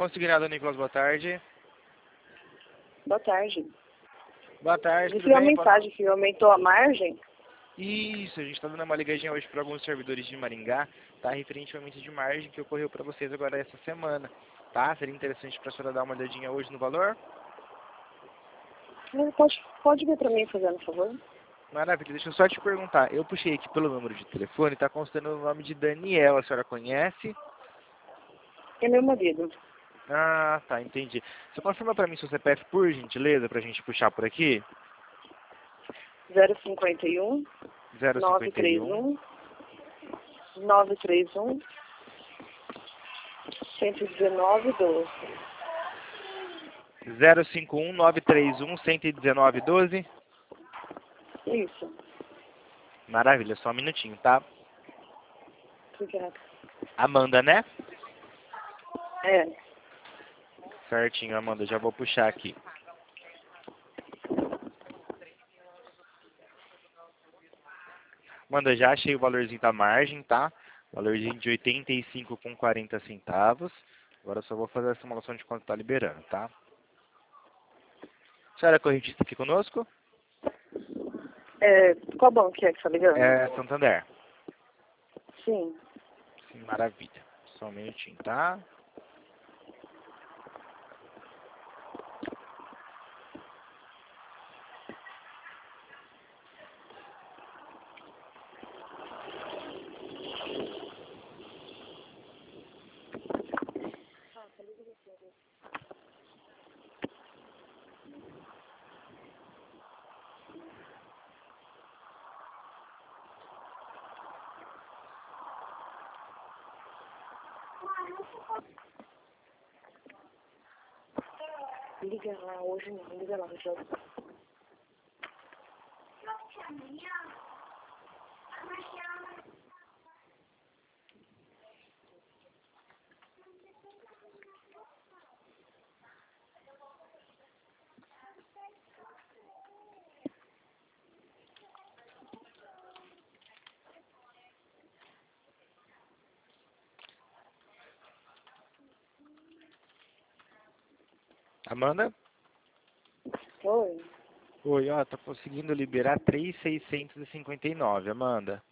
Consignado, Nicolas, boa tarde. Boa tarde. Boa tarde, tudo Recebi uma bem? mensagem que aumentou a margem. Isso, a gente está dando uma ligadinha hoje para alguns servidores de Maringá, tá? Referente ao aumento de margem que ocorreu para vocês agora essa semana, tá? Seria interessante para a senhora dar uma olhadinha hoje no valor? Pode vir para mim, fazendo favor? Maravilha, deixa eu só te perguntar. Eu puxei aqui pelo número de telefone, está constando o nome de Daniel, a senhora conhece? É meu marido. Ah, tá, entendi. Você confirma para mim seu CPF, por gentileza, para a gente puxar por aqui? 051 051 931 931 119 12. 051 931 119 12. Isso. Maravilha, só um minutinho, tá? Obrigada. Amanda, né? É. Certinho, Amanda, já vou puxar aqui. Amanda, já achei o valorzinho da margem, tá? Valorzinho de 85,40 centavos. Agora eu só vou fazer a simulação de quanto tá liberando, tá? A senhora é correntista aqui conosco? Qual banco que tá ligando? É Santander. Sim. Sim, maravilha. Só um minutinho, tá? Liga lá hoje não, liga lá já. Amanda? Oi. Oi, ó, tá conseguindo liberar 3.659, Amanda.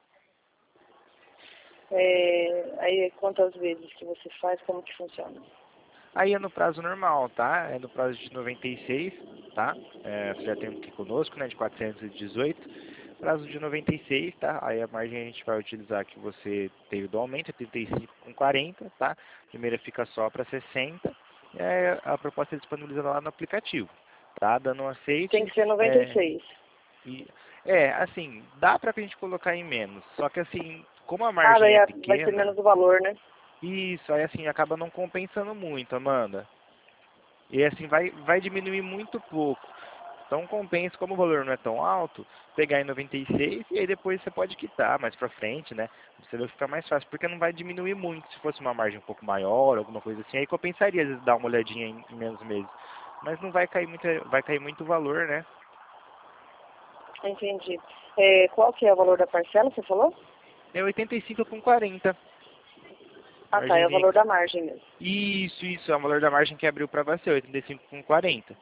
Aí quantas vezes que você faz, como que funciona? Aí é no prazo normal, tá? É no prazo de 96, tá? Você já tem aqui conosco, né? De 418. Prazo de 96, tá? Aí a margem a gente vai utilizar que você teve do aumento, 85,40, tá? Primeira fica só para 60. E aí a proposta é disponibilizada lá no aplicativo, tá? Dando um aceite. Tem que ser 96. E, assim, dá pra gente colocar em menos. Só que assim, como a Ah, margem daí é vai ser pequena, menos o valor, né? isso, aí assim, acaba não compensando muito, Amanda. E assim, vai diminuir muito pouco. Então compensa, como o valor não é tão alto, pegar em 96 e aí depois você pode quitar mais pra frente, né? Você vai ficar mais fácil, porque não vai diminuir muito. Se fosse uma margem um pouco maior, alguma coisa assim, aí compensaria às vezes dar uma olhadinha em menos meses. Mas não vai cair muito o valor, né? Entendi. Qual que é o valor da parcela, você falou? É 85,40. Ah, tá, é o Margenzinha. valor da margem mesmo. Isso, é o valor da margem que abriu para você, 85,40.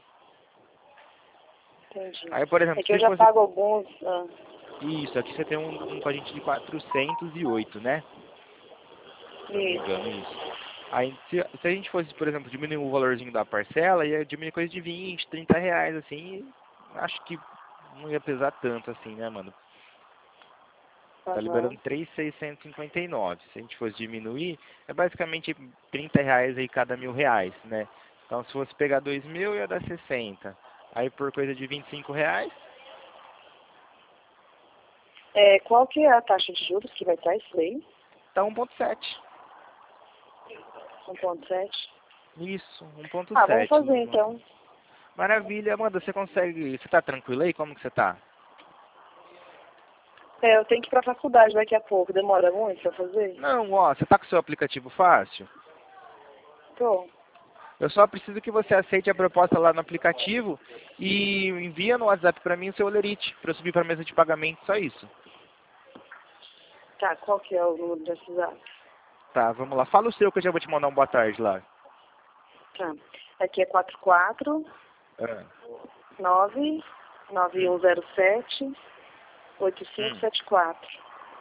Entendi. Aí, por exemplo, É que eu se já fosse... pago alguns... Isso, aqui você tem um com a gente de 408, né? Se eu não me engano, Isso. isso. Aí, se a gente fosse, por exemplo, diminuir o valorzinho da parcela, ia diminuir coisa de 20, 30 reais, assim, e acho que não ia pesar tanto assim, né, mano? Tá Aham. liberando 3.659. Se a gente fosse diminuir, é basicamente 30 reais aí cada R$ 1.000, né? Então, se fosse pegar 2.000, ia dar 60. Aí, por coisa de 25 reais, Qual que é a taxa de juros que vai estar isso aí? tá 1,7. 1,7. Isso, Ah, vamos 1,7. fazer então. Maravilha, Amanda, você consegue... Você tá tranquila aí? Como que você tá? Eu tenho que ir pra faculdade daqui a pouco. Demora muito pra fazer? Não, ó, você tá com o seu aplicativo fácil? Tô. Eu só preciso que você aceite a proposta lá no aplicativo e envia no WhatsApp pra mim o seu olerite, pra eu subir pra mesa de pagamento, só isso. Tá, qual que é o número da cidade? Tá, vamos lá. Fala o seu que eu já vou te mandar um boa tarde lá. Tá. Aqui é 44 Ah. 9 9107 8574.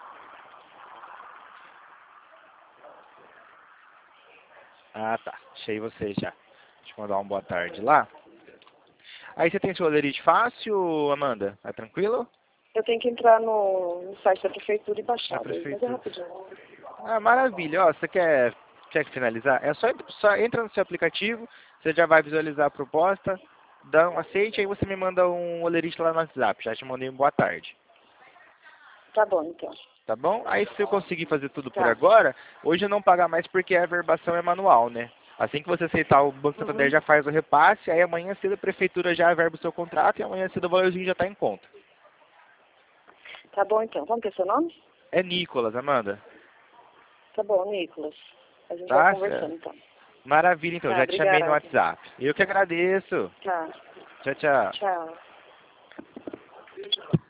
Ah, tá. Achei você já. Deixa eu mandar uma boa tarde lá. Aí você tem seu olerite fácil, Amanda? Tá tranquilo? Eu tenho que entrar no site da prefeitura e baixar, Na mas é prefeitura. rapidinho. Ah, maravilha. Ó, você quer finalizar? É só entra no seu aplicativo, você já vai visualizar a proposta, dá um aceite, aí você me manda um olerite lá no WhatsApp. Já te mandei um boa tarde. Tá bom, então. Tá bom? Aí se eu conseguir fazer tudo por Tá. agora, hoje eu não pagar mais porque a averbação é manual, né? Assim que você aceitar, o Banco Santander já faz o repasse, aí amanhã cedo a prefeitura já averba o seu contrato e amanhã cedo o valorzinho já está em conta. Tá bom, então. Como que é seu nome? É Nicolas, Amanda. Tá bom, Nicolas. A gente vai Tá? conversando, então. Maravilha, então. Tá, Já te chamei no obrigada. WhatsApp. Eu que agradeço. Tá. Tchau, tchau. Tchau.